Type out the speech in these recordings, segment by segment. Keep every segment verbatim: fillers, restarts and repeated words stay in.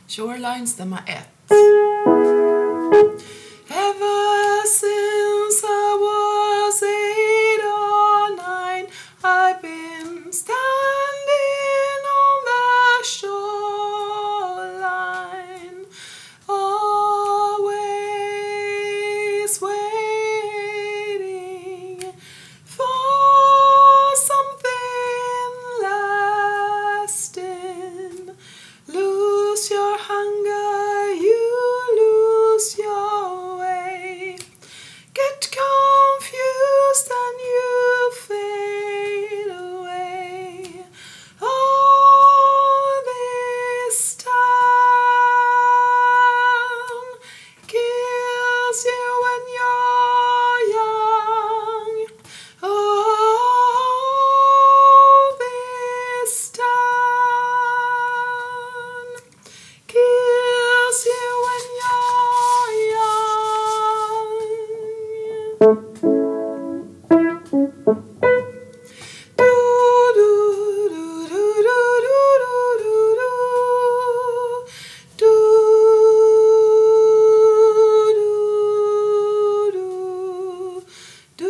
Shoreline stämma ett. Ever since I was eight or nine, I've been standing on the shoreline, always waiting for something lasting. Lose your hunger, you lose your way. Get confused and you fade away. All this town kills you when you're young. All this town kills you when you're young. Do do do do do do do do do do do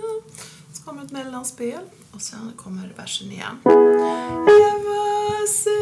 Så kommer ett mellanspel och sen kommer versen igen. Ever since